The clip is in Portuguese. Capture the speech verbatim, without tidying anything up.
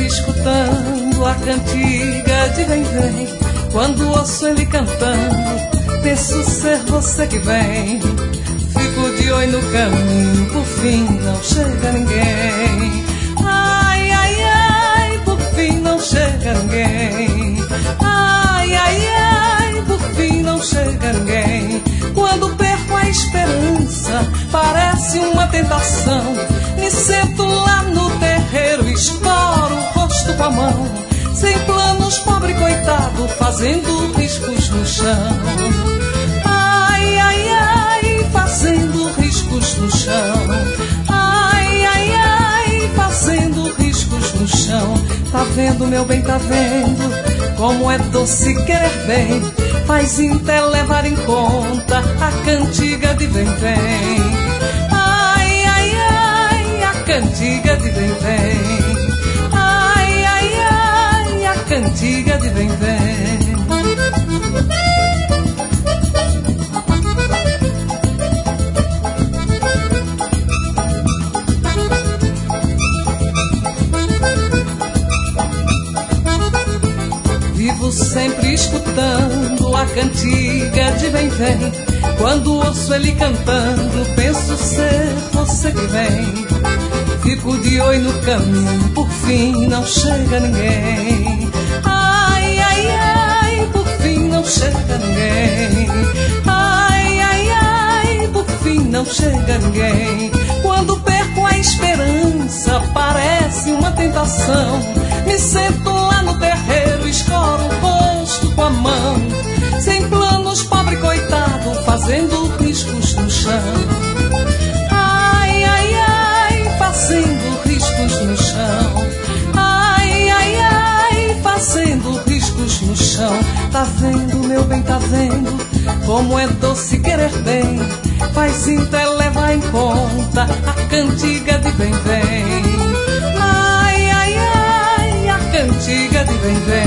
sempre escutando a cantiga de vem, vem. Quando ouço ele cantando, penso ser você que vem. Fico de olho no caminho, por fim não chega ninguém. Ai, ai, ai, por fim não chega ninguém. Ai, ai, ai, por fim não chega ninguém. Quando perco a esperança, parece uma tentação. Me sento lá no terreiro, estouro o rosto com a mão. Sem planos, pobre coitado, fazendo riscos no chão. Ai, ai, ai, fazendo riscos no chão. Ai, ai, ai, fazendo riscos no chão. Tá vendo, meu bem, tá vendo como é doce querer bem. Faz inte levar em conta a cantiga de vem, vem. Ai, ai, ai, a cantiga de vem, vem. Ai, ai, ai, a cantiga de vem, vem. Vivo sempre escutando a cantiga de vem, vem. Quando ouço ele cantando, penso ser você que vem. Fico de olho no caminho, por fim não chega ninguém. Ai, ai, ai, por fim não chega ninguém. Ai, ai, ai, por fim não chega ninguém. Quando perco a esperança, parece uma tentação. Me sento lá no terreiro, escoro o rosto com a mão. Sem planos, pobre coitado, fazendo riscos no chão. Ai, ai, ai, fazendo riscos no chão. Ai, ai, ai, fazendo riscos no chão. Tá vendo, meu bem, tá vendo como é doce querer bem. Faz inte levar em conta a cantiga de vem, vem. Ai, ai, ai, a cantiga de vem, vem.